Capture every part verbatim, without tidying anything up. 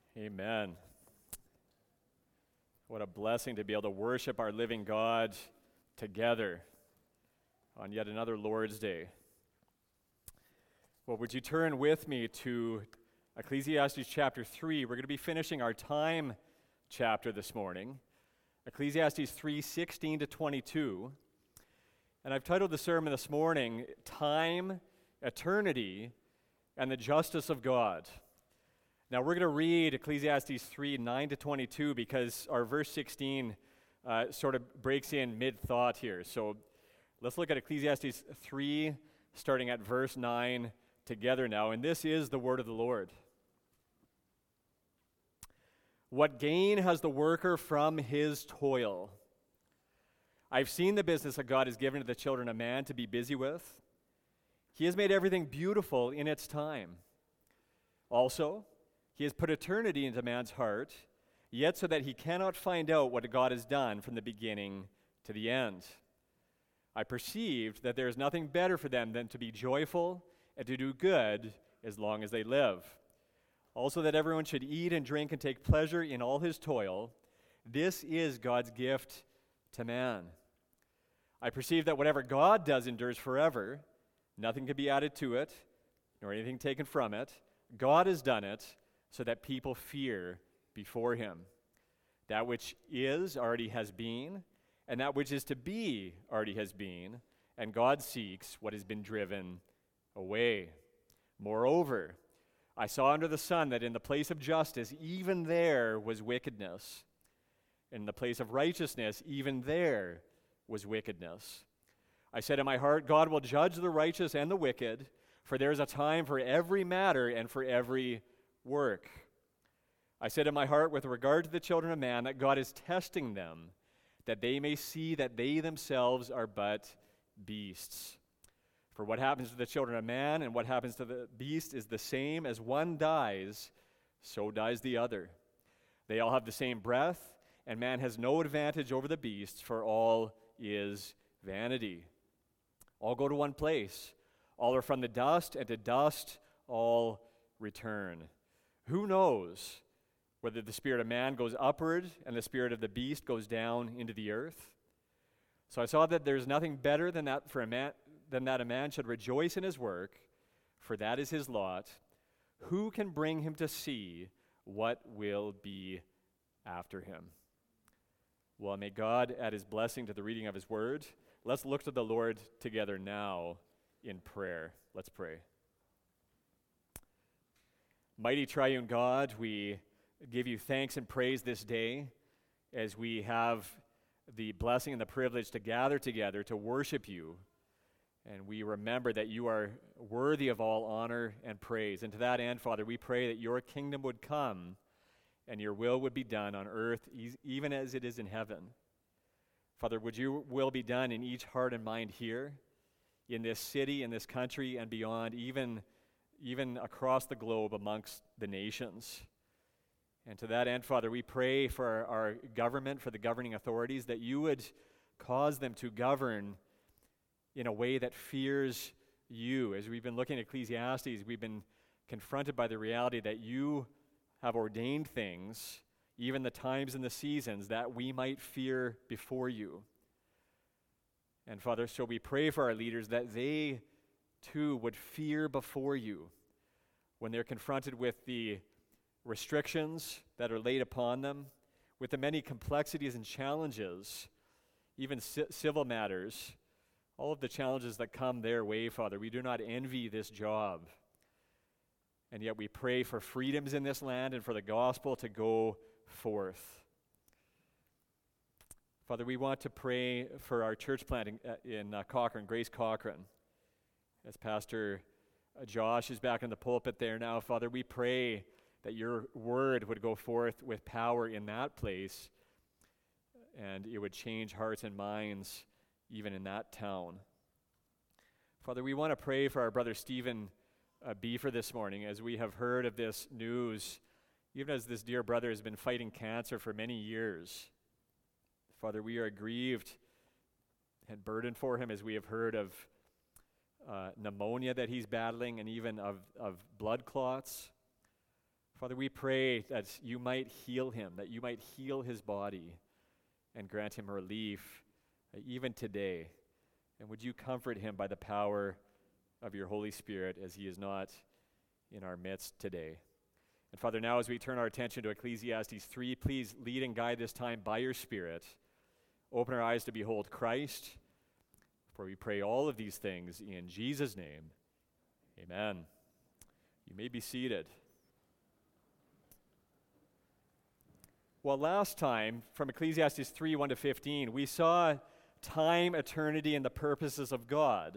Amen. What a blessing to be able to worship our living God together on yet another Lord's Day. Well, would you turn with me to Ecclesiastes chapter three? We're going to be finishing our time chapter this morning, Ecclesiastes three, sixteen to twenty-two. And I've titled the sermon this morning, Time, Eternity, and the Justice of God. Now, we're going to read Ecclesiastes three, nine to twenty-two, because our verse sixteen uh, sort of breaks in mid-thought here. So let's look at Ecclesiastes three, starting at verse nine together now. And this is the word of the Lord. What gain has the worker from his toil? I've seen the business that God has given to the children of man to be busy with. He has made everything beautiful in its time. Also, He has put eternity into man's heart, yet so that he cannot find out what God has done from the beginning to the end. I perceived that there is nothing better for them than to be joyful and to do good as long as they live. Also, that everyone should eat and drink and take pleasure in all his toil. This is God's gift to man. I perceive that whatever God does endures forever. Nothing can be added to it, nor anything taken from it. God has done it so that people fear before him. That which is already has been, and that which is to be already has been, and God seeks what has been driven away. Moreover, I saw under the sun that in the place of justice, even there was wickedness. In the place of righteousness, even there was wickedness. I said in my heart, God will judge the righteous and the wicked, for there is a time for every matter and for every work. I said in my heart with regard to the children of man that God is testing them, that they may see that they themselves are but beasts. For what happens to the children of man and what happens to the beast is the same. As one dies, so dies the other. They all have the same breath, and man has no advantage over the beasts, for all is vanity. All go to one place. All are from the dust, and to dust all return. Who knows whether the spirit of man goes upward and the spirit of the beast goes down into the earth? So I saw that there's nothing better than that for a man than that a man should rejoice in his work, for that is his lot. Who can bring him to see what will be after him? Well, may God add his blessing to the reading of his word. Let's look to the Lord together now in prayer. Let's pray. Mighty triune God, we give you thanks and praise this day as we have the blessing and the privilege to gather together to worship you. And we remember that you are worthy of all honor and praise. And to that end, Father, we pray that your kingdom would come and your will would be done on earth e- even as it is in heaven. Father, would your will be done in each heart and mind here, in this city, in this country, and beyond, even, even across the globe amongst the nations. And to that end, Father, we pray for our, our government, for the governing authorities, that you would cause them to govern in a way that fears you. As we've been looking at Ecclesiastes, we've been confronted by the reality that you have ordained things, even the times and the seasons, that we might fear before you. And Father, so we pray for our leaders that they too would fear before you when they're confronted with the restrictions that are laid upon them, with the many complexities and challenges, even ci- civil matters, all of the challenges that come their way, Father. We do not envy this job. And yet we pray for freedoms in this land and for the gospel to go forth. Father, we want to pray for our church planting in uh, Cochrane, Grace Cochrane. As Pastor uh, Josh is back in the pulpit there now, Father, we pray that your word would go forth with power in that place, and it would change hearts and minds even in that town. Father, we want to pray for our brother Stephen uh, Beefer this morning, as we have heard of this news, even as this dear brother has been fighting cancer for many years. Father, we are grieved and burdened for him as we have heard of uh, pneumonia that he's battling, and even of, of blood clots. Father, we pray that you might heal him, that you might heal his body and grant him relief uh, even today. And would you comfort him by the power of your Holy Spirit as he is not in our midst today. And Father, now as we turn our attention to Ecclesiastes three, please lead and guide this time by your Spirit. Open our eyes to behold Christ, for we pray all of these things in Jesus' name. Amen. You may be seated. Well, last time, from Ecclesiastes three, one to fifteen, we saw time, eternity, and the purposes of God.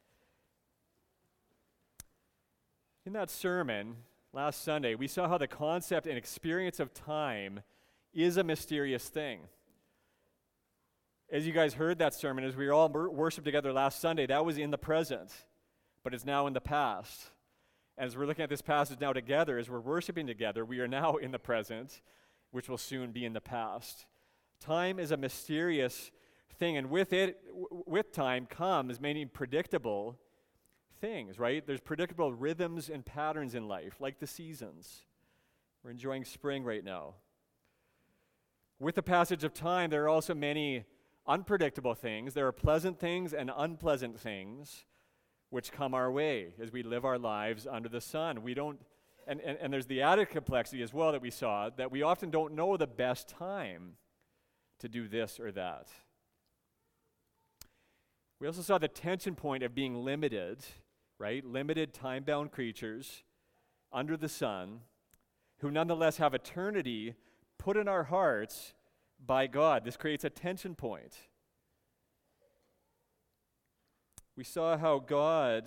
In that sermon last Sunday, we saw how the concept and experience of time is a mysterious thing. As you guys heard that sermon, as we all worshiped together last Sunday, that was in the present, but it's now in the past. As we're looking at this passage now together, as we're worshiping together, we are now in the present, which will soon be in the past. Time is a mysterious thing, and with it, w- with time comes many predictable things, right? There's predictable rhythms and patterns in life, like the seasons. We're enjoying spring right now. With the passage of time, there are also many unpredictable things. There are pleasant things and unpleasant things which come our way as we live our lives under the sun. We don't, and, and, and there's the added complexity as well that we saw, that we often don't know the best time to do this or that. We also saw the tension point of being limited, right? Limited, time-bound creatures under the sun who nonetheless have eternity put in our hearts by God. This creates a tension point. We saw how God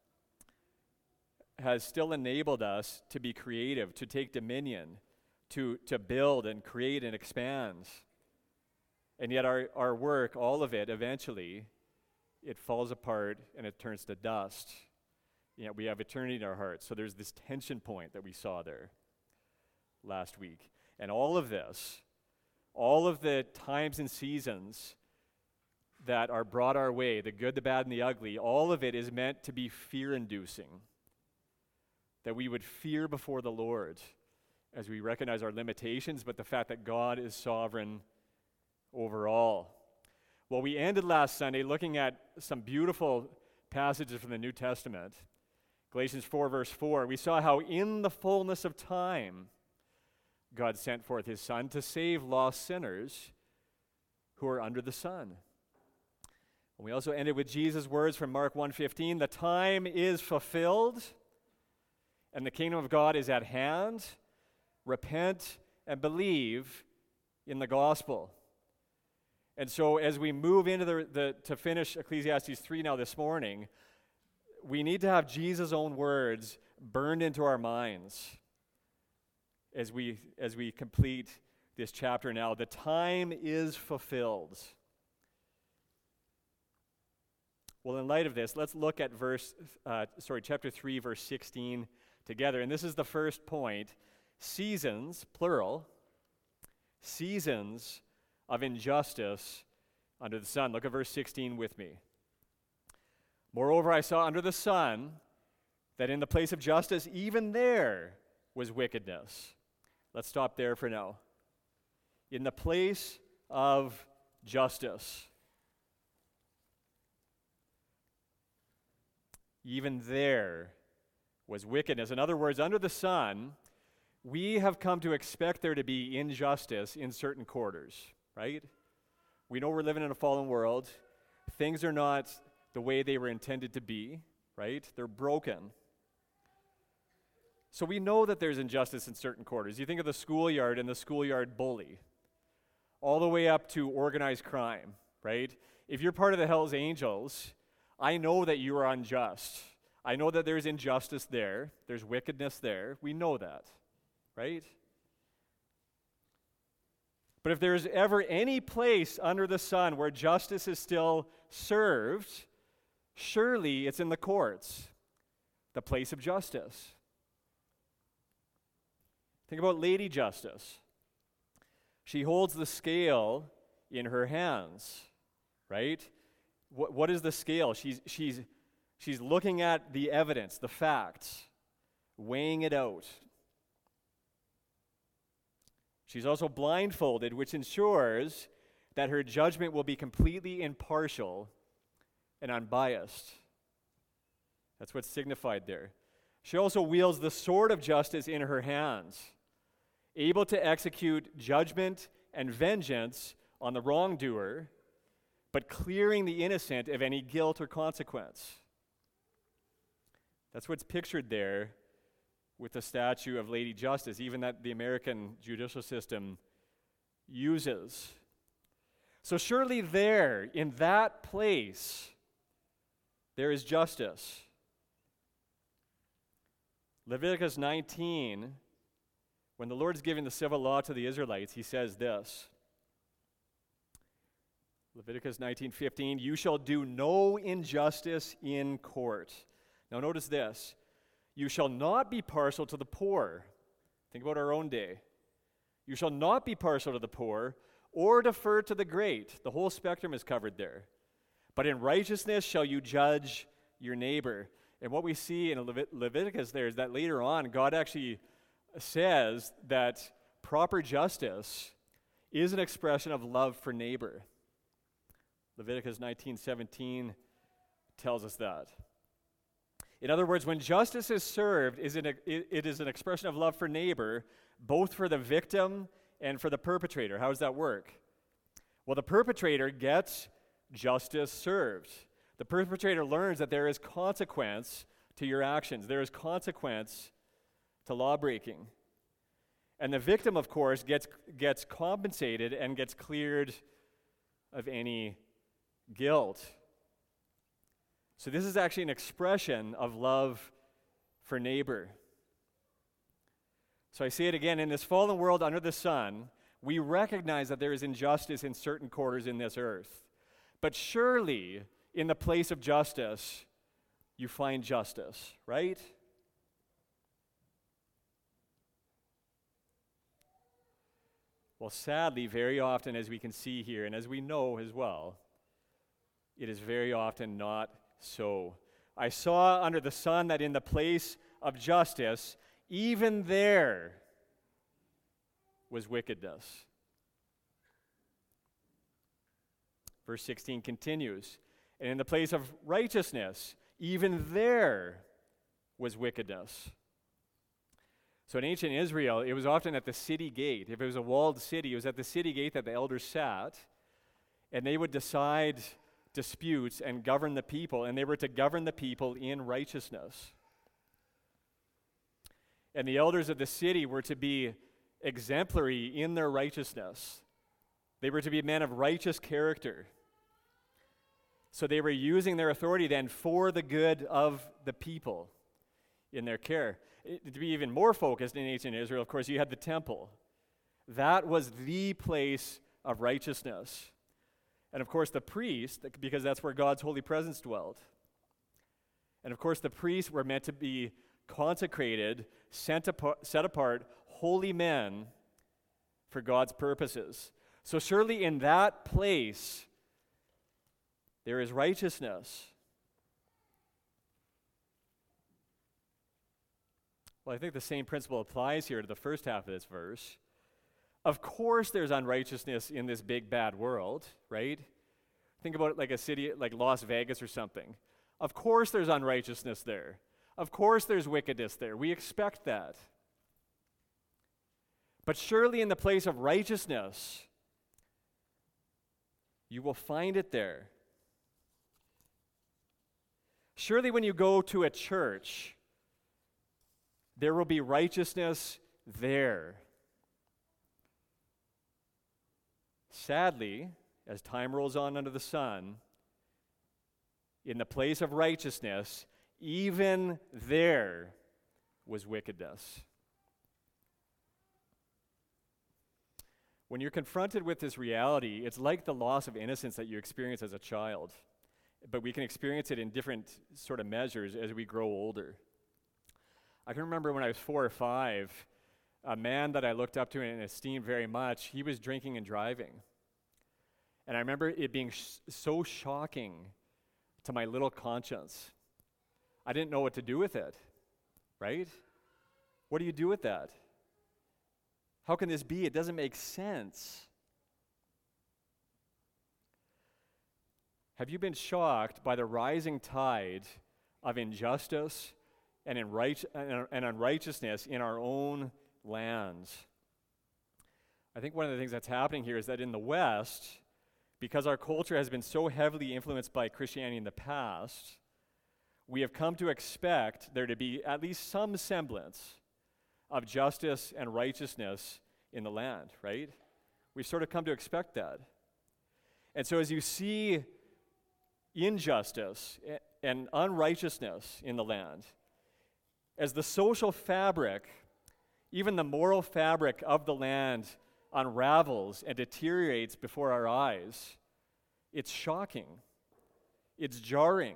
has still enabled us to be creative, to take dominion, to, to build and create and expand. And yet our, our work, all of it, eventually, it falls apart and it turns to dust. You know, we have eternity in our hearts. So there's this tension point that we saw there last week. And all of this, all of the times and seasons that are brought our way, the good, the bad, and the ugly, all of it is meant to be fear-inducing. That we would fear before the Lord as we recognize our limitations, but the fact that God is sovereign over all. Well, we ended last Sunday looking at some beautiful passages from the New Testament. Galatians four, verse four, we saw how in the fullness of time, God sent forth his Son to save lost sinners who are under the sun. And we also ended with Jesus' words from Mark one fifteen, the time is fulfilled and the kingdom of God is at hand. Repent and believe in the gospel. And so as we move into the, the to finish Ecclesiastes three now this morning, we need to have Jesus' own words burned into our minds as we as we complete this chapter now. The time is fulfilled. Well, in light of this, let's look at verse, uh, sorry, chapter three, verse sixteen together. And this is the first point. Seasons, plural, seasons of injustice under the sun. Look at verse sixteen with me. Moreover, I saw under the sun that in the place of justice, even there was wickedness. Let's stop there for now. In the place of justice, even there was wickedness. In other words, under the sun, we have come to expect there to be injustice in certain quarters, right? We know we're living in a fallen world. Things are not the way they were intended to be, right? They're broken. So we know that there's injustice in certain quarters. You think of the schoolyard and the schoolyard bully, all the way up to organized crime, right? If you're part of the Hells Angels, I know that you are unjust. I know that there's injustice there. There's wickedness there. We know that, right? But if there's ever any place under the sun where justice is still served, surely it's in the courts, the place of justice. Think about Lady Justice. She holds the scale in her hands, right? What, what is the scale? She's, she's, she's looking at the evidence, the facts, weighing it out. She's also blindfolded, which ensures that her judgment will be completely impartial and unbiased. That's what's signified there. She also wields the sword of justice in her hands, able to execute judgment and vengeance on the wrongdoer, but clearing the innocent of any guilt or consequence. That's what's pictured there with the statue of Lady Justice, even that the American judicial system uses. So surely there, in that place, there is justice. Leviticus nineteen, when the Lord is giving the civil law to the Israelites, he says this. Leviticus nineteen fifteen, you shall do no injustice in court. Now notice this. You shall not be partial to the poor. Think about our own day. You shall not be partial to the poor or defer to the great. The whole spectrum is covered there. But in righteousness shall you judge your neighbor. And what we see in Levit- Leviticus there is that later on, God actually says that proper justice is an expression of love for neighbor. Leviticus nineteen seventeen tells us that. In other words, when justice is served, is it, it is an expression of love for neighbor, both for the victim and for the perpetrator. How does that work? Well, the perpetrator gets justice served. The perpetrator learns that there is consequence to your actions. There is consequence to lawbreaking. And the victim, of course, gets, gets compensated and gets cleared of any guilt. So this is actually an expression of love for neighbor. So I say it again, in this fallen world under the sun, we recognize that there is injustice in certain quarters in this earth. But surely, in the place of justice, you find justice, right? Well, sadly, very often, as we can see here, and as we know as well, it is very often not so. I saw under the sun that in the place of justice, even there was wickedness. Verse sixteen continues, and in the place of righteousness, even there was wickedness. So in ancient Israel, it was often at the city gate. If it was a walled city, it was at the city gate that the elders sat, and they would decide disputes and govern the people, and they were to govern the people in righteousness. And the elders of the city were to be exemplary in their righteousness. They were to be men of righteous character. So they were using their authority then for the good of the people in their care. It, to be even more focused in ancient Israel, of course, you had the temple. That was the place of righteousness. And of course, the priest, because that's where God's holy presence dwelled. And of course, the priests were meant to be consecrated, set apart, set apart, holy men for God's purposes. So surely in that place, there is righteousness. Well, I think the same principle applies here to the first half of this verse. Of course there's unrighteousness in this big bad world, right? Think about it like a city like Las Vegas or something. Of course there's unrighteousness there. Of course there's wickedness there. We expect that. But surely in the place of righteousness, you will find it there. Surely when you go to a church, there will be righteousness there. Sadly, as time rolls on under the sun, in the place of righteousness, even there was wickedness. When you're confronted with this reality, it's like the loss of innocence that you experience as a child, but we can experience it in different sort of measures as we grow older. I can remember when I was four or five, a man that I looked up to and esteemed very much, he was drinking and driving. And I remember it being sh- so shocking to my little conscience. I didn't know what to do with it, right? What do you do with that? How can this be? It doesn't make sense. Have you been shocked by the rising tide of injustice and, in right, and unrighteousness in our own lands? I think one of the things that's happening here is that in the West, because our culture has been so heavily influenced by Christianity in the past, we have come to expect there to be at least some semblance of justice and righteousness in the land, right? We've sort of come to expect that. And so as you see injustice and unrighteousness in the land, as the social fabric, even the moral fabric of the land unravels and deteriorates before our eyes, it's shocking. It's jarring.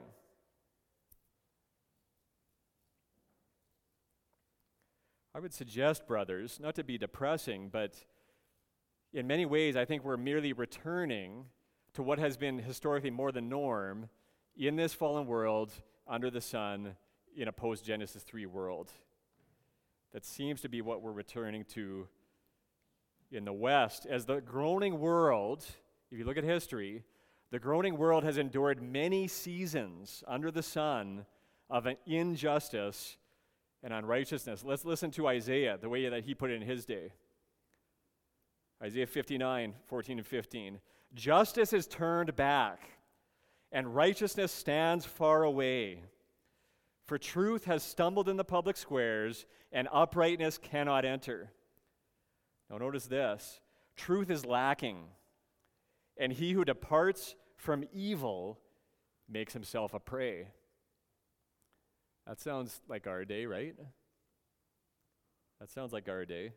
I would suggest, brothers, not to be depressing, but in many ways, I think we're merely returning to what has been historically more the norm in this fallen world under the sun in a post-Genesis three world. That seems to be what we're returning to in the West. As the groaning world, if you look at history, the groaning world has endured many seasons under the sun of an injustice and unrighteousness. Let's listen to Isaiah, the way that he put it in his day. Isaiah fifty-nine, fourteen and fifteen. Justice is turned back, and righteousness stands far away. For truth has stumbled in the public squares, and uprightness cannot enter. Now notice this. Truth is lacking, and he who departs from evil makes himself a prey. That sounds like our day, right? That sounds like our day.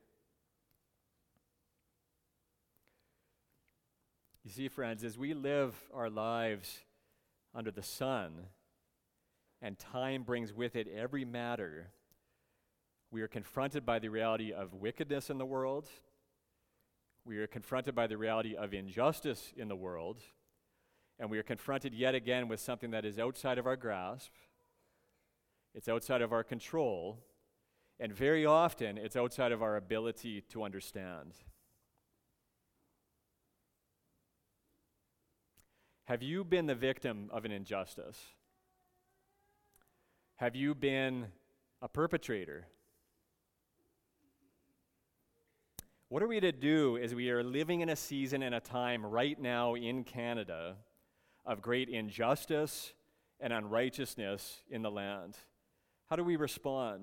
You see, friends, as we live our lives under the sun, and time brings with it every matter, we are confronted by the reality of wickedness in the world. We are confronted by the reality of injustice in the world. And we are confronted yet again with something that is outside of our grasp. It's outside of our control. And very often, it's outside of our ability to understand. Have you been the victim of an injustice? Have you been a perpetrator? What are we to do as we are living in a season and a time right now in Canada of great injustice and unrighteousness in the land? How do we respond?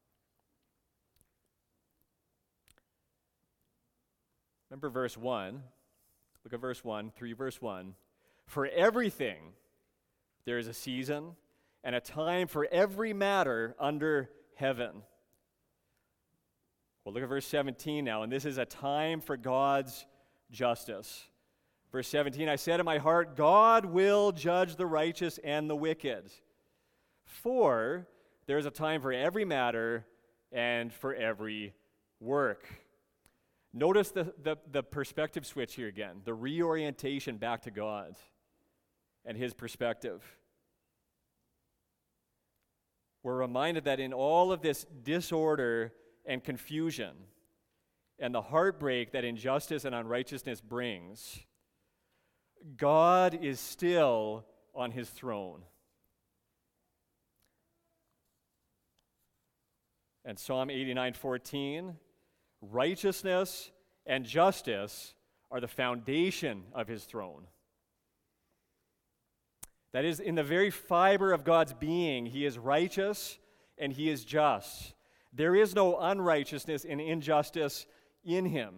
Remember verse one. Look at verse one, three verse one. For everything there is a season and a time for every matter under heaven. Well, look at verse seventeen now, and this is a time for God's justice. Verse seventeen, I said in my heart, God will judge the righteous and the wicked. For there is a time for every matter and for every work. Notice the, the, the perspective switch here again, the reorientation back to God and his perspective. We're reminded that in all of this disorder and confusion and the heartbreak that injustice and unrighteousness brings, God is still on his throne. And Psalm eighty-nine fourteen, righteousness and justice are the foundation of his throne. That is, in the very fiber of God's being, he is righteous and he is just. There is no unrighteousness and injustice in him.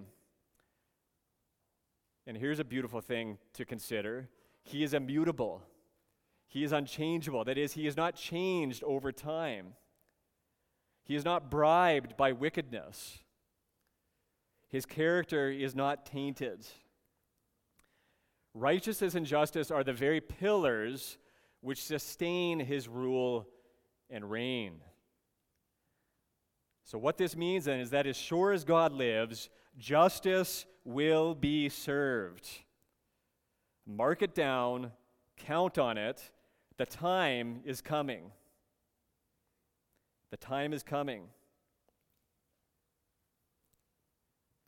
And here's a beautiful thing to consider. He is immutable. He is unchangeable. That is, he is not changed over time. He is not bribed by wickedness. His character is not tainted. Righteousness and justice are the very pillars which sustain his rule and reign. So what this means then is that as sure as God lives, justice will be served. Mark it down, count on it. The time is coming. The time is coming.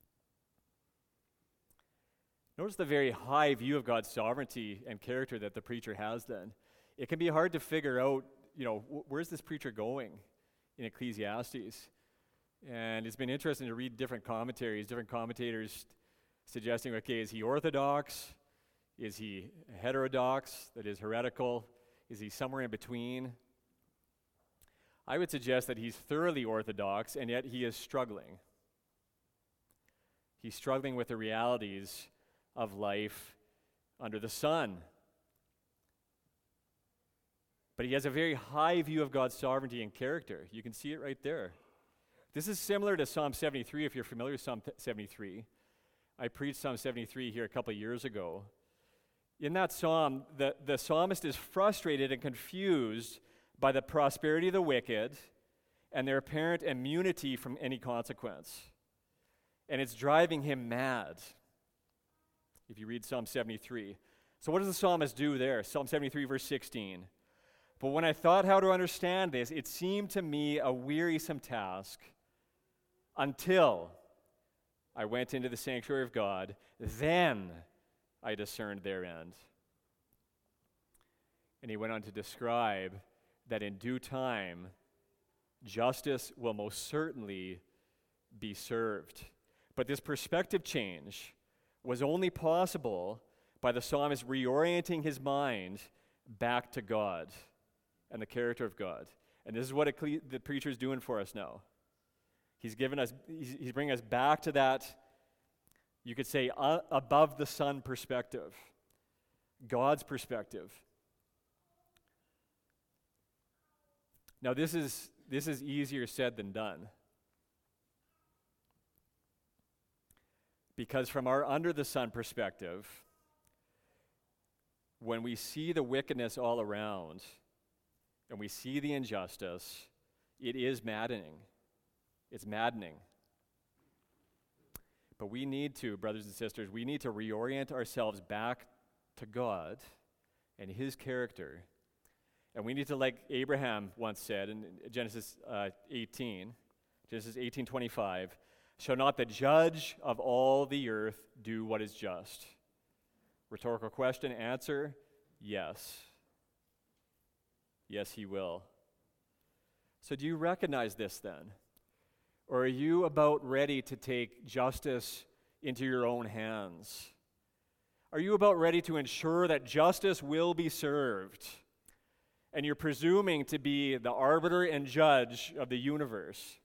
Notice the very high view of God's sovereignty and character that the preacher has then. It can be hard to figure out, you know, wh- where's this preacher going in Ecclesiastes? And it's been interesting to read different commentaries, different commentators suggesting, okay, is he orthodox? Is he heterodox, that is heretical? Is he somewhere in between? I would suggest that he's thoroughly orthodox, and yet he is struggling. He's struggling with the realities of life under the sun. But he has a very high view of God's sovereignty and character. You can see it right there. This is similar to Psalm seventy-three, if you're familiar with Psalm seventy-three. I preached Psalm seventy-three here a couple of years ago. In that psalm, the, the psalmist is frustrated and confused by the prosperity of the wicked and their apparent immunity from any consequence. And it's driving him mad, if you read Psalm seventy-three. So what does the psalmist do there? Psalm seventy-three, verse sixteen. But when I thought how to understand this, it seemed to me a wearisome task until I went into the sanctuary of God. Then I discerned their end. And he went on to describe that in due time, justice will most certainly be served. But this perspective change was only possible by the psalmist reorienting his mind back to God and the character of God. And this is what a, the preacher is doing for us now. He's given us, he's, he's bringing us back to that, you could say, uh, above the sun perspective, God's perspective. Now, this is this is easier said than done. Because from our under the sun perspective, when we see the wickedness all around and we see the injustice, it is maddening. It's maddening. But we need to, brothers and sisters, we need to reorient ourselves back to God and His character. And we need to, like Abraham once said in Genesis uh, eighteen, Genesis eighteen twenty-five, shall not the judge of all the earth do what is just? Rhetorical question, answer, yes. Yes, he will. So do you recognize this then? Or are you about ready to take justice into your own hands? Are you about ready to ensure that justice will be served? And you're presuming to be the arbiter and judge of the universe?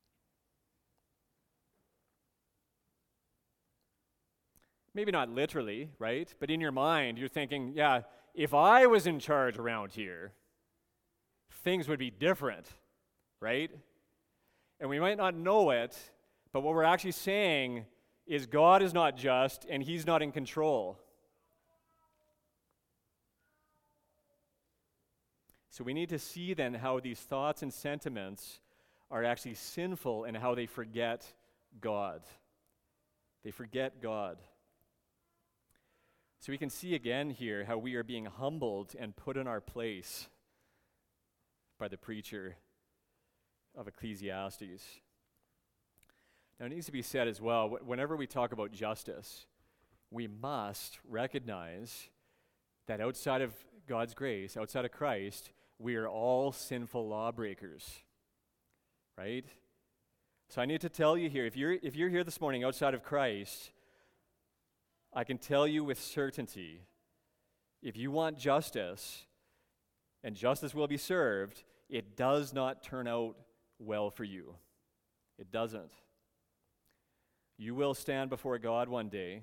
Maybe not literally, right? But in your mind, you're thinking, yeah, if I was in charge around here, things would be different, right? And we might not know it, but what we're actually saying is God is not just and He's not in control. So we need to see then how these thoughts and sentiments are actually sinful and how they forget God. They forget God. So we can see again here how we are being humbled and put in our place by the preacher of Ecclesiastes. Now it needs to be said as well, whenever we talk about justice, we must recognize that outside of God's grace, outside of Christ, we are all sinful lawbreakers, right? So I need to tell you here, if you're if you're here this morning outside of Christ, I can tell you with certainty, if you want justice, and justice will be served, it does not turn out well for you. It doesn't. You will stand before God one day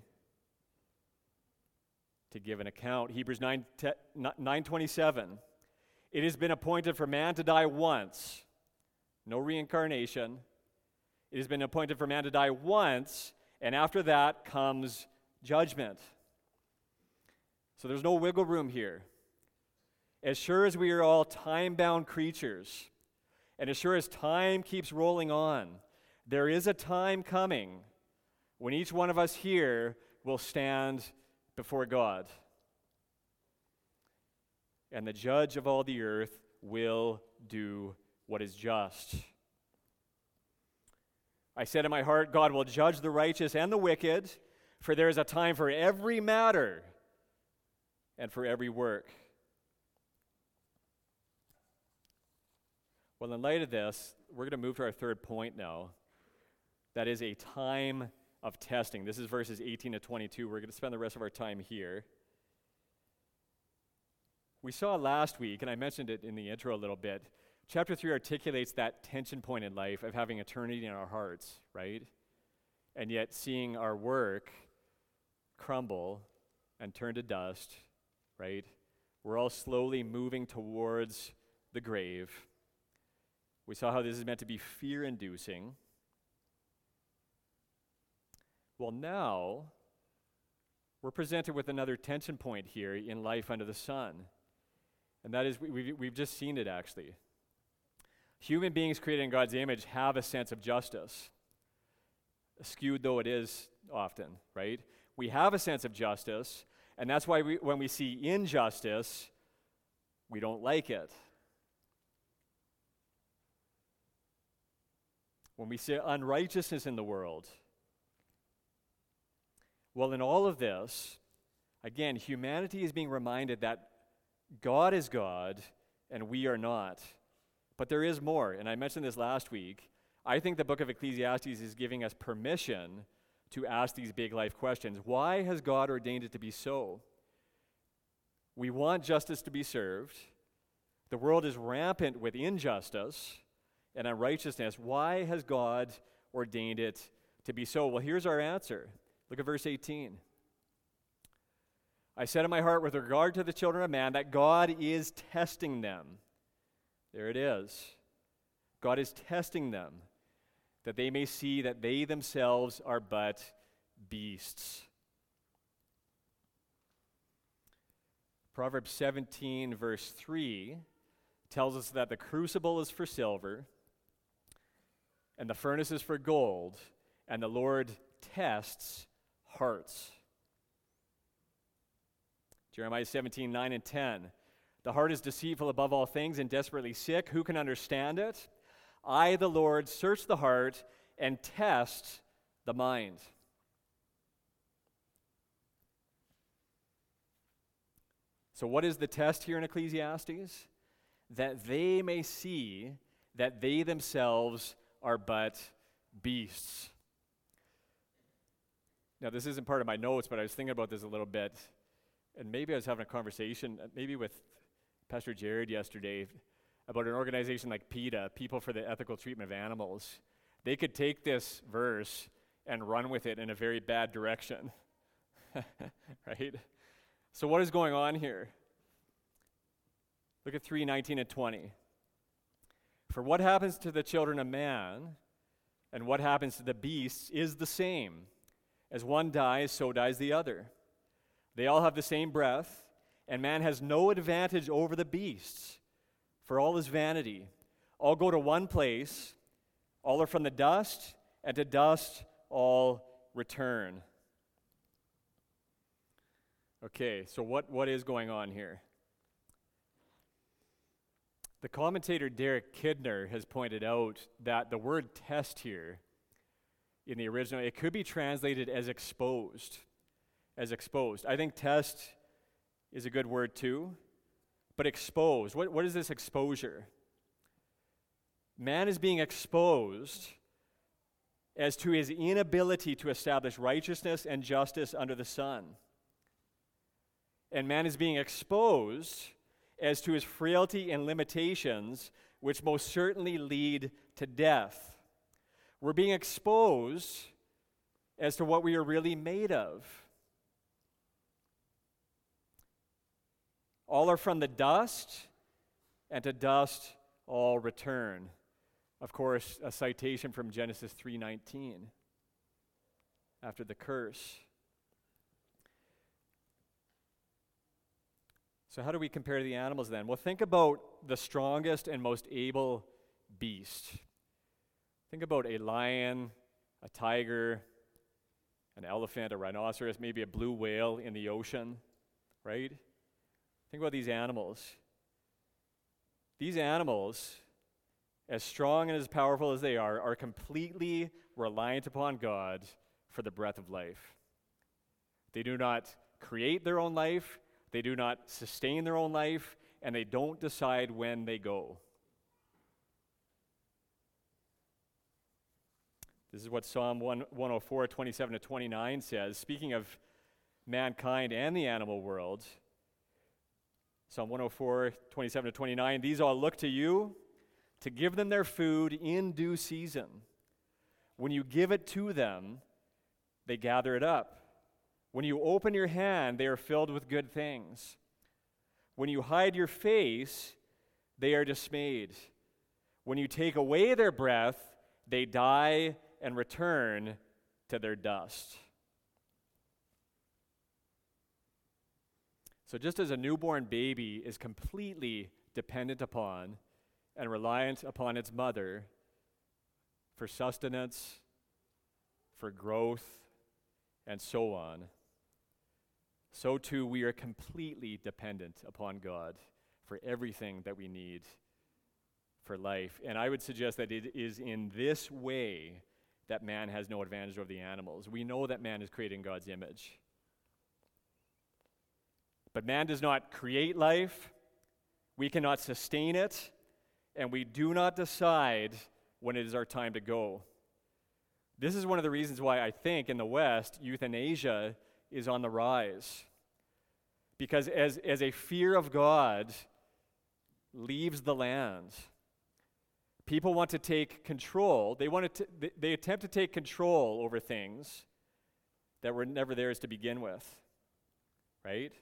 to give an account. Hebrews nine twenty-seven. It has been appointed for man to die once. No reincarnation. It has been appointed for man to die once, and after that comes judgment. So there's no wiggle room here. As sure as we are all time-bound creatures, and as sure as time keeps rolling on, there is a time coming when each one of us here will stand before God. And the judge of all the earth will do what is just. I said in my heart, God will judge the righteous and the wicked, For there is a time for every matter and for every work. Well, in light of this, we're going to move to our third point now. That is a time of testing. This is verses eighteen to twenty-two. We're going to spend the rest of our time here. We saw last week, and I mentioned it in the intro a little bit, chapter three articulates that tension point in life of having eternity in our hearts, right? And yet seeing our work crumble and turn to dust, right? We're all slowly moving towards the grave. We saw how this is meant to be fear-inducing. Well, now, we're presented with another tension point here in life under the sun. And that is, we, we've, we've just seen it actually. Human beings created in God's image have a sense of justice, skewed though it is often, right? We have a sense of justice, and that's why we, when we see injustice, we don't like it. When we see unrighteousness in the world, well, in all of this, again, humanity is being reminded that God is God and we are not. But there is more, and I mentioned this last week. I think the book of Ecclesiastes is giving us permission to ask these big life questions. Why has God ordained it to be so? We want justice to be served. The world is rampant with injustice and unrighteousness. Why has God ordained it to be so? Well, here's our answer. Look at verse eighteen. I said in my heart with regard to the children of man that God is testing them. There it is. God is testing them, that they may see that they themselves are but beasts. Proverbs seventeen, verse three, tells us that the crucible is for silver, and the furnace is for gold, and the Lord tests hearts. Jeremiah seventeen, nine and ten. The heart is deceitful above all things and desperately sick. Who can understand it? I, the Lord, search the heart and test the mind. So what is the test here in Ecclesiastes? That they may see that they themselves are but beasts. Now, this isn't part of my notes, but I was thinking about this a little bit, and maybe I was having a conversation, maybe with Pastor Jared yesterday, about an organization like PETA, People for the Ethical Treatment of Animals. They could take this verse and run with it in a very bad direction, right? So what is going on here? Look at three, nineteen and twenty. For what happens to the children of man and what happens to the beasts is the same. As one dies, so dies the other. They all have the same breath, and man has no advantage over the beasts, for all is vanity. All go to one place, all are from the dust, and to dust all return. Okay, so what, what is going on here? The commentator Derek Kidner has pointed out that the word test here in the original, it could be translated as exposed. As exposed. I think test is a good word too, but exposed. What, what is this exposure? Man is being exposed as to his inability to establish righteousness and justice under the sun. And man is being exposed as to his frailty and limitations, which most certainly lead to death. We're being exposed as to what we are really made of. All are from the dust, and to dust all return. Of course, a citation from Genesis three nineteen, after the curse. So how do we compare to the animals then? Well, think about the strongest and most able beast. Think about a lion, a tiger, an elephant, a rhinoceros, maybe a blue whale in the ocean, right? Think about these animals. These animals, as strong and as powerful as they are, are completely reliant upon God for the breath of life. They do not create their own life, they do not sustain their own life, and they don't decide when they go. This is what Psalm one oh four, twenty-seven to twenty-nine says, speaking of mankind and the animal world. Psalm one oh four, twenty-seven to twenty-nine, these all look to you to give them their food in due season. When you give it to them, they gather it up. When you open your hand, they are filled with good things. When you hide your face, they are dismayed. When you take away their breath, they die and return to their dust. So just as a newborn baby is completely dependent upon and reliant upon its mother for sustenance, for growth, and so on, so too we are completely dependent upon God for everything that we need for life. And I would suggest that it is in this way that man has no advantage over the animals. We know that man is created in God's image. But man does not create life, we cannot sustain it, and we do not decide when it is our time to go. This is one of the reasons why I think in the West, euthanasia is on the rise. Because as, as a fear of God leaves the land, people want to take control. They want to. T- they attempt to take control over things that were never theirs to begin with, right?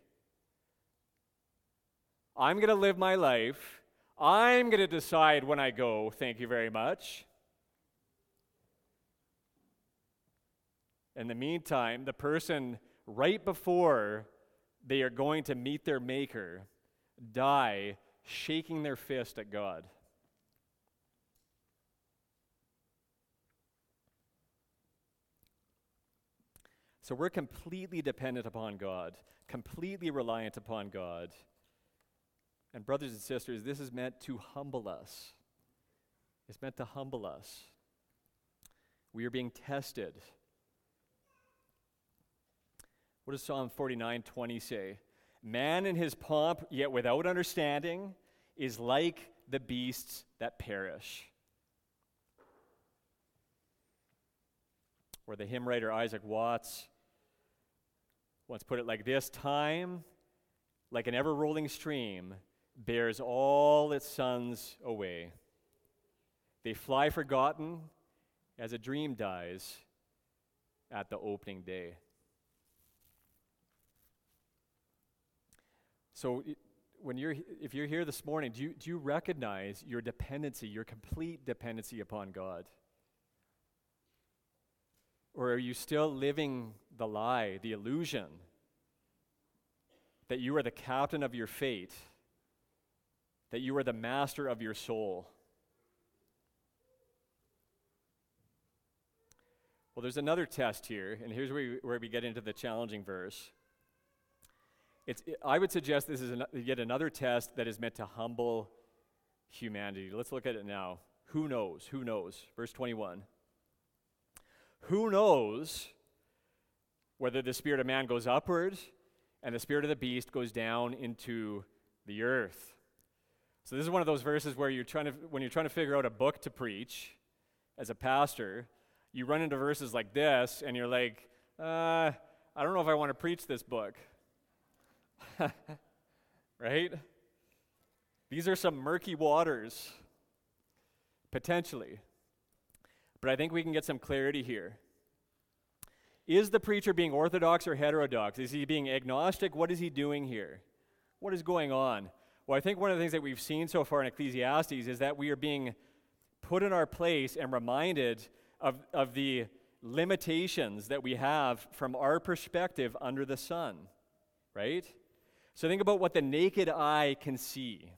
I'm going to live my life. I'm going to decide when I go. Thank you very much. In the meantime, the person right before they are going to meet their Maker die shaking their fist at God. So we're completely dependent upon God, completely reliant upon God. And brothers and sisters, this is meant to humble us. It's meant to humble us. We are being tested. What does Psalm forty-nine twenty say? Man in his pomp, yet without understanding, is like the beasts that perish. Or the hymn writer Isaac Watts once put it like this: time, like an ever-rolling stream, bears all its sons away. They fly forgotten as a dream dies at the opening day. So when you're, if you're here this morning, do you, do you recognize your dependency, your complete dependency upon God? Or are you still living the lie, the illusion, that you are the captain of your fate, that you are the master of your soul? Well, there's another test here, and here's where we, where we get into the challenging verse. It's, I would suggest this is an, yet another test that is meant to humble humanity. Let's look at it now. Who knows? Who knows? Verse twenty-one. Who knows whether the spirit of man goes upward and the spirit of the beast goes down into the earth? So this is one of those verses where you're trying to, when you're trying to figure out a book to preach as a pastor, you run into verses like this and you're like, uh, I don't know if I want to preach this book. Right? These are some murky waters, potentially. But I think we can get some clarity here. Is the preacher being orthodox or heterodox? Is he being agnostic? What is he doing here? What is going on? Well, I think one of the things that we've seen so far in Ecclesiastes is that we are being put in our place and reminded of, of the limitations that we have from our perspective under the sun, right? So think about what the naked eye can see.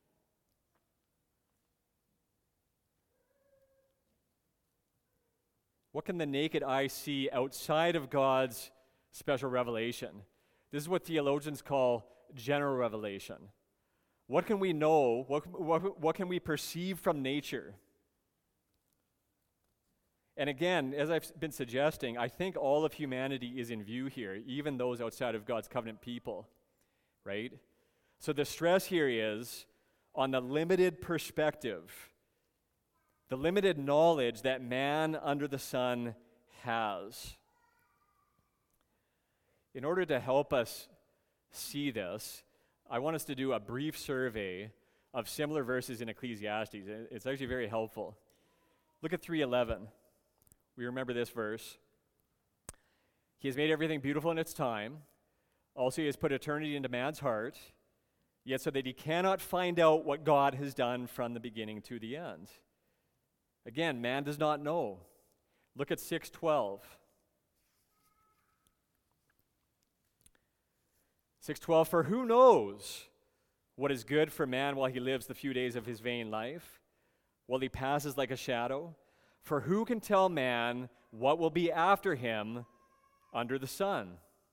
What can the naked eye see outside of God's special revelation? This is what theologians call general revelation. What can we know? What, what, what can we perceive from nature? And again, as I've been suggesting, I think all of humanity is in view here, even those outside of God's covenant people, right? So the stress here is on the limited perspective, the limited knowledge that man under the sun has. In order to help us see this, I want us to do a brief survey of similar verses in Ecclesiastes. It's actually very helpful. Look at three eleven. We remember this verse. He has made everything beautiful in its time. Also, he has put eternity into man's heart, yet so that he cannot find out what God has done from the beginning to the end. Again, man does not know. Look at six twelve. six twelve, for who knows what is good for man while he lives the few days of his vain life, while he passes like a shadow? For who can tell man what will be after him under the sun?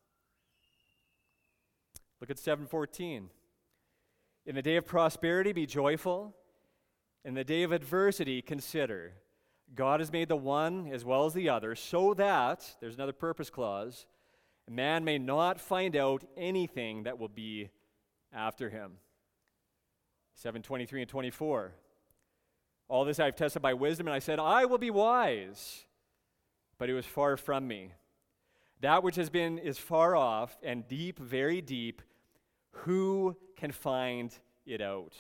Look at seven fourteen. In the day of prosperity, be joyful. In the day of adversity, consider. God has made the one as well as the other, so that, there's another purpose clause, man may not find out anything that will be after him. seven twenty-three and twenty-four. All this I have tested by wisdom, and I said, I will be wise. But it was far from me. That which has been is far off and deep, very deep. Who can find it out?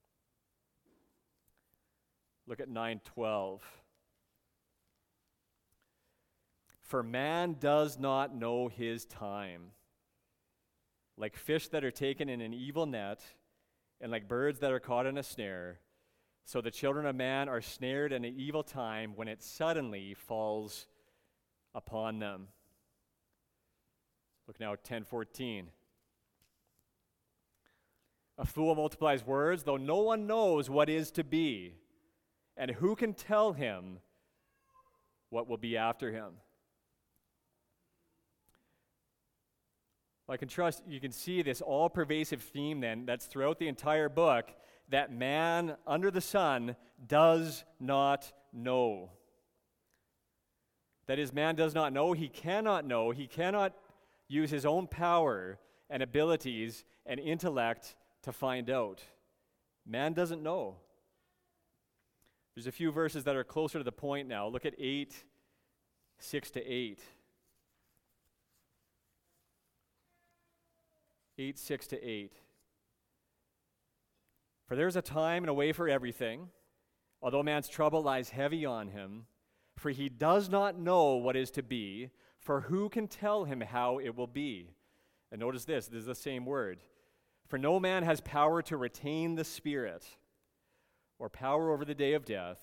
Look at nine twelve. For man does not know his time. Like fish that are taken in an evil net, and like birds that are caught in a snare, so the children of man are snared in an evil time when it suddenly falls upon them. Look now at ten fourteen. A fool multiplies words, though no one knows what is to be. And who can tell him what will be after him? Well, I can trust you can see this all-pervasive theme then that's throughout the entire book, that man under the sun does not know. That is, man does not know, he cannot know, he cannot use his own power and abilities and intellect to find out. Man doesn't know. There's a few verses that are closer to the point now. Look at eight, six to eight. eight, six to eight. For there is a time and a way for everything, although man's trouble lies heavy on him, for he does not know what is to be, for who can tell him how it will be? And notice this, this is the same word. For no man has power to retain the Spirit, or power over the day of death.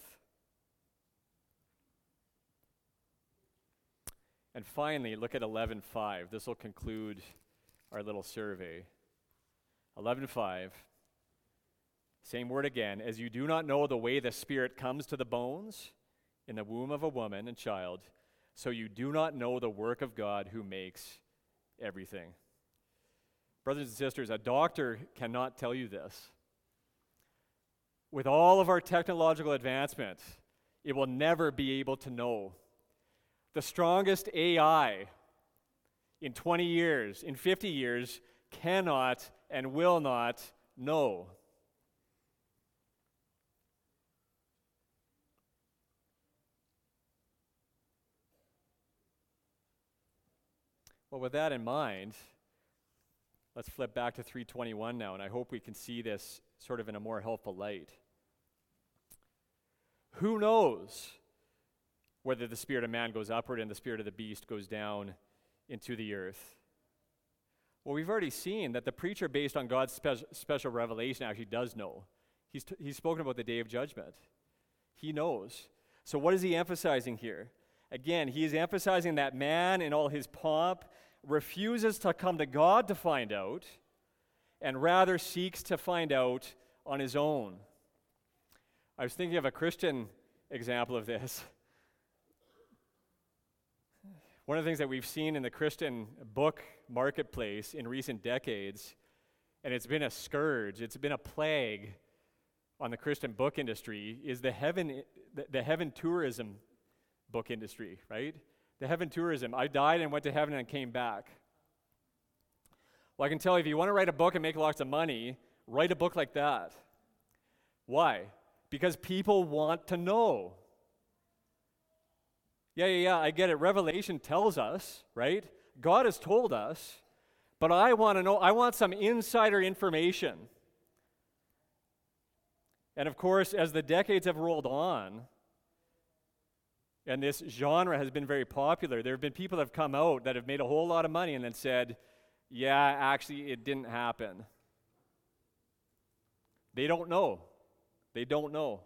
And finally, look at eleven five. This will conclude our little survey. eleven five. Same word again. As you do not know the way the Spirit comes to the bones in the womb of a woman and child, so you do not know the work of God who makes everything. Brothers and sisters, a doctor cannot tell you this. With all of our technological advancement, it will never be able to know. The strongest A I in twenty years, in fifty years, cannot and will not know. Well, with that in mind, let's flip back to three twenty-one now, and I hope we can see this sort of in a more helpful light. Who knows whether the spirit of man goes upward and the spirit of the beast goes down into the earth? Well, we've already seen that the preacher, based on God's spe- special revelation, actually does know. He's, t- he's spoken about the day of judgment. He knows. So what is he emphasizing here? Again, he is emphasizing that man in all his pomp refuses to come to God to find out, and rather seeks to find out on his own. I was thinking of a Christian example of this. One of the things that we've seen in the Christian book marketplace in recent decades, and it's been a scourge, it's been a plague on the Christian book industry, is the heaven, the, the heaven tourism book industry, right? The heaven tourism. I died and went to heaven and came back. Well, I can tell you, if you want to write a book and make lots of money, write a book like that. Why? Because people want to know. Yeah, yeah, yeah, I get it. Revelation tells us, right? God has told us, but I want to know, I want some insider information. And of course, as the decades have rolled on, and this genre has been very popular, there have been people that have come out that have made a whole lot of money and then said, yeah, actually, it didn't happen. They don't know. They don't know.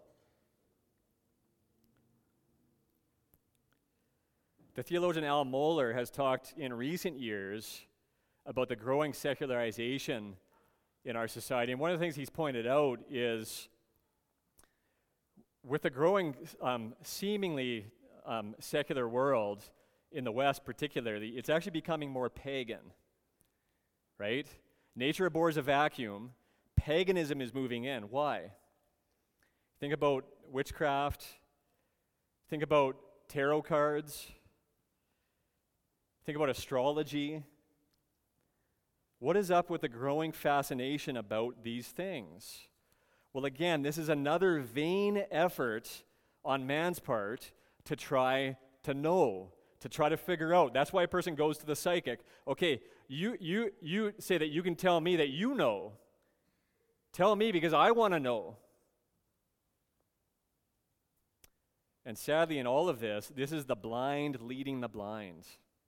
The theologian Al Mohler has talked in recent years about the growing secularization in our society. And one of the things he's pointed out is with the growing um, seemingly um, secular world, in the West particularly, it's actually becoming more pagan, right? Nature abhors a vacuum. Paganism is moving in. Why? Think about witchcraft. Think about tarot cards. Think about astrology. What is up with the growing fascination about these things? Well, again, this is another vain effort on man's part to try to know, to try to figure out. That's why a person goes to the psychic. Okay, you you you say that you can tell me that you know. Tell me because I want to know. And sadly, in all of this, this is the blind leading the blind.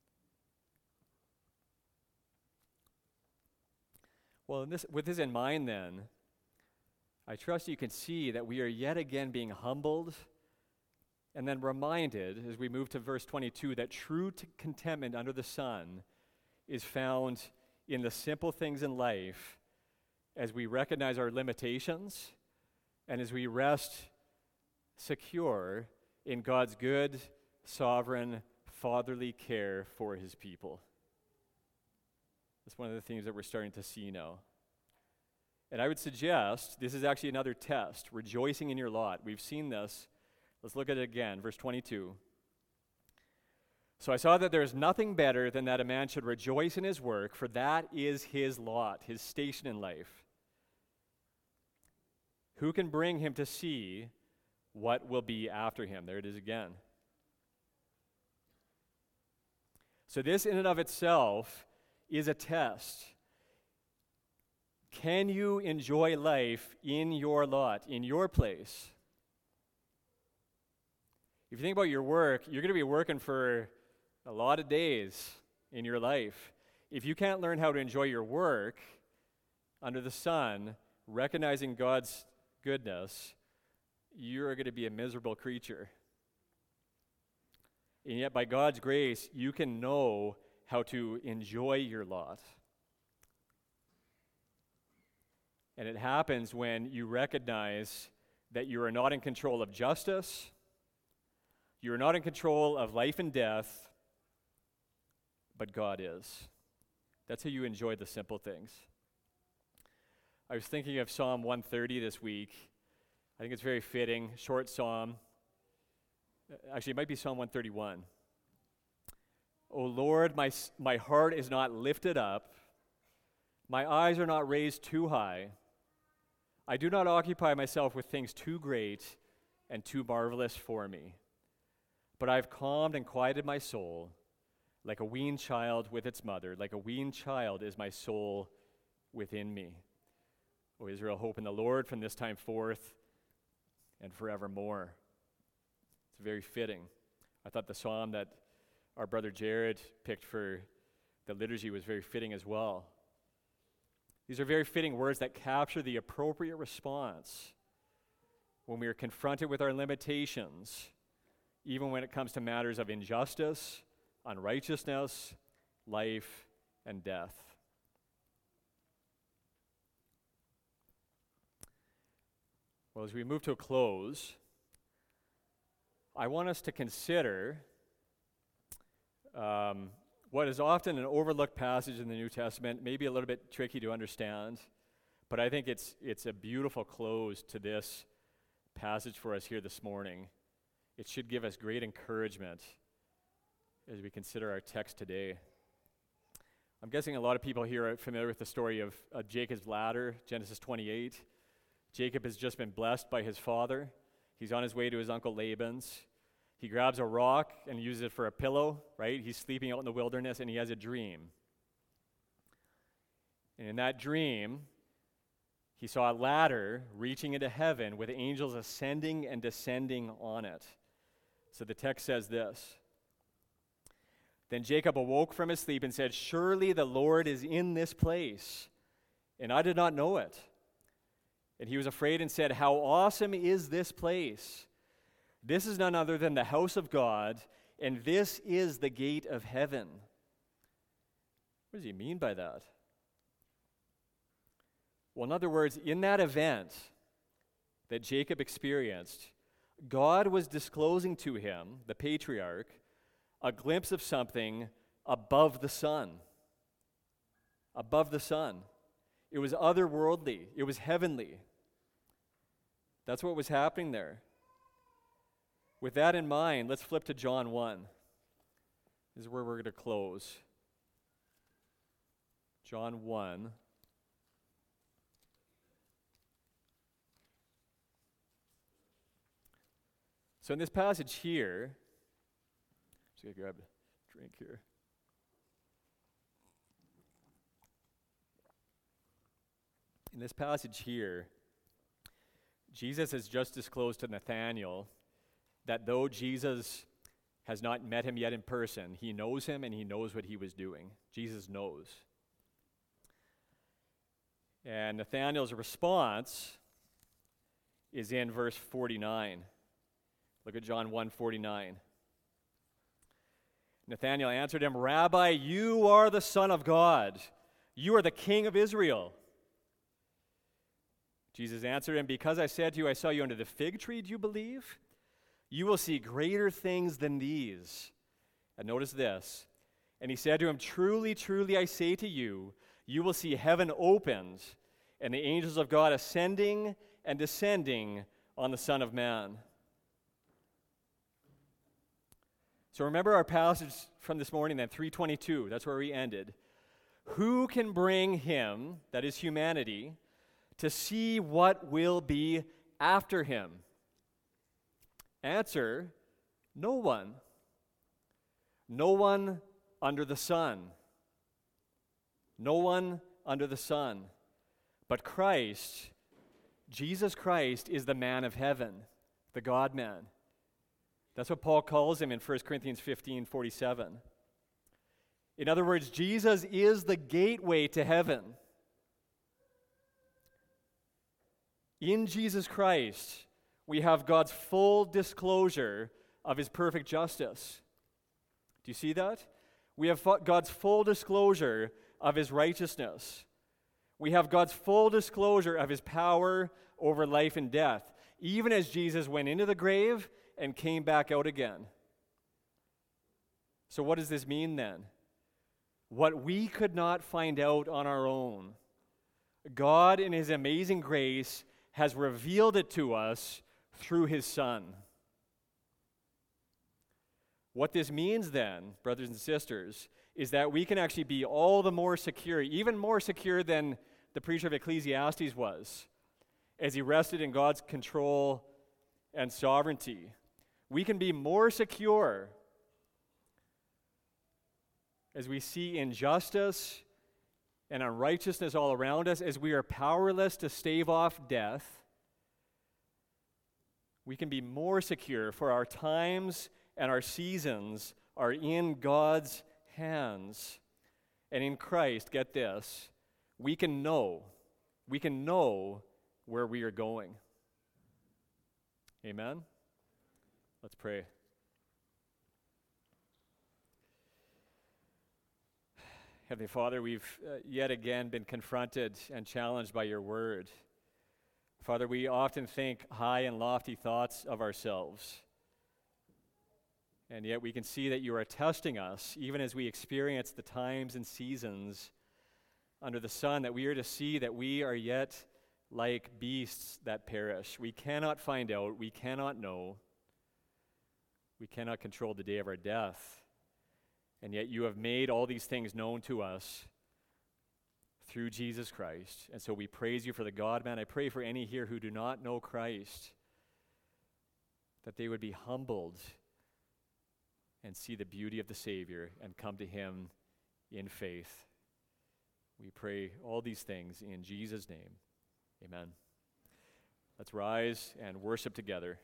Well, in this, with this in mind then, I trust you can see that we are yet again being humbled and then reminded as we move to verse twenty-two that true t- contentment under the sun is found in the simple things in life as we recognize our limitations and as we rest secure in God's good, sovereign, fatherly care for his people. That's one of the things that we're starting to see now. And I would suggest this is actually another test, rejoicing in your lot. We've seen this. Let's look at it again, verse twenty-two. So I saw that there is nothing better than that a man should rejoice in his work, for that is his lot, his station in life. Who can bring him to see what will be after him? There it is again. So this in and of itself is a test. Can you enjoy life in your lot, in your place? If you think about your work, you're going to be working for a lot of days in your life. If you can't learn how to enjoy your work under the sun, recognizing God's goodness, you're going to be a miserable creature. And yet, by God's grace, you can know how to enjoy your lot. And it happens when you recognize that you are not in control of justice, you are not in control of life and death, but God is. That's how you enjoy the simple things. I was thinking of Psalm one thirty this week. I think it's very fitting, short psalm. Actually, it might be Psalm one thirty-one. O Lord, my, my heart is not lifted up. My eyes are not raised too high. I do not occupy myself with things too great and too marvelous for me. But I've calmed and quieted my soul like a weaned child with its mother. Like a weaned child is my soul within me. O Israel, hope in the Lord from this time forth and forevermore. It's very fitting. I thought the psalm that our brother Jared picked for the liturgy was very fitting as well. These are very fitting words that capture the appropriate response when we are confronted with our limitations, even when it comes to matters of injustice, unrighteousness, life, and death. Well, as we move to a close, I want us to consider um, what is often an overlooked passage in the New Testament, maybe a little bit tricky to understand, but I think it's it's a beautiful close to this passage for us here this morning. it should give us great encouragement as we consider our text today. I'm guessing a lot of people here are familiar with the story of uh, Jacob's ladder, Genesis twenty-eight. Jacob has just been blessed by his father. He's on his way to his uncle Laban's. He grabs a rock and uses it for a pillow, right? He's sleeping out in the wilderness and he has a dream. And in that dream, he saw a ladder reaching into heaven with angels ascending and descending on it. So the text says this: Then Jacob awoke from his sleep and said, "Surely the Lord is in this place, and I did not know it." And he was afraid and said, "How awesome is this place! This is none other than the house of God, and this is the gate of heaven." What does he mean by that? Well, in other words, in that event that Jacob experienced, God was disclosing to him, the patriarch, a glimpse of something above the sun. Above the sun. It was otherworldly. It was heavenly. That's what was happening there. With that in mind, let's flip to John one. This is where we're going to close. John one. So in this passage here, just going to grab a drink here. In this passage here, Jesus has just disclosed to Nathanael that though Jesus has not met him yet in person, he knows him and he knows what he was doing. Jesus knows. And Nathanael's response is in verse forty-nine. Look at John one forty-nine. Nathanael answered him, "Rabbi, you are the Son of God. You are the King of Israel." Jesus answered him, "Because I said to you, I saw you under the fig tree, do you believe? You will see greater things than these." And notice this. And he said to him, "Truly, truly, I say to you, you will see heaven opened and the angels of God ascending and descending on the Son of Man." So remember our passage from this morning then, three twenty-two, that's where we ended. Who can bring him, that is humanity, to see what will be after him? Answer, no one. No one under the sun. No one under the sun. But Christ, Jesus Christ, is the man of heaven, the God-man. That's what Paul calls him in First Corinthians fifteen forty-seven. In other words, Jesus is the gateway to heaven. In Jesus Christ, we have God's full disclosure of his perfect justice. Do you see that? We have God's full disclosure of his righteousness. We have God's full disclosure of his power over life and death, even as Jesus went into the grave and came back out again. So what does this mean then? What we could not find out on our own, God in his amazing grace has revealed it to us through his Son. What this means then, brothers and sisters, is that we can actually be all the more secure, even more secure than the preacher of Ecclesiastes was, as he rested in God's control and sovereignty. We can be more secure as we see injustice and unrighteousness all around us, as we are powerless to stave off death. We can be more secure, for our times and our seasons are in God's hands. And in Christ, get this, we can know, we can know where we are going. Amen? Let's pray. Heavenly Father, we've uh, yet again been confronted and challenged by your word. Father, we often think high and lofty thoughts of ourselves. And yet we can see that you are testing us, even as we experience the times and seasons under the sun, that we are to see that we are yet like beasts that perish. We cannot find out, we cannot know. We cannot control the day of our death. And yet you have made all these things known to us through Jesus Christ. And so we praise you for the God-man. I pray for any here who do not know Christ, that they would be humbled and see the beauty of the Savior and come to him in faith. We pray all these things in Jesus' name. Amen. Let's rise and worship together.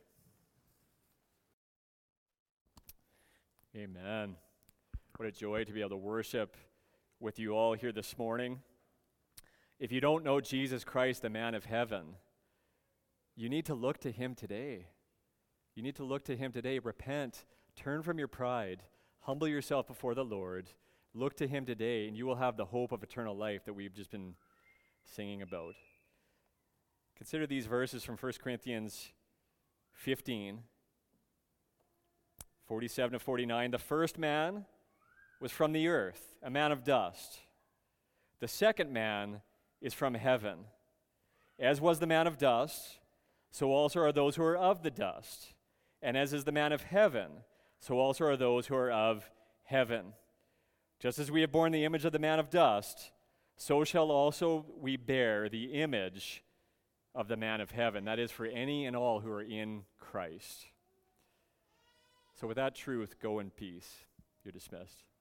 Amen. What a joy to be able to worship with you all here this morning. If you don't know Jesus Christ, the man of heaven, you need to look to him today. You need to look to him today. Repent. Turn from your pride. Humble yourself before the Lord. Look to him today, and you will have the hope of eternal life that we've just been singing about. Consider these verses from First Corinthians fifteen, forty-seven to forty-nine. The first man was from the earth, a man of dust. The second man is from heaven. As was the man of dust, so also are those who are of the dust. And as is the man of heaven, so also are those who are of heaven. Just as we have borne the image of the man of dust, so shall also we bear the image of the man of heaven. That is for any and all who are in Christ. So with that truth, go in peace. You're dismissed.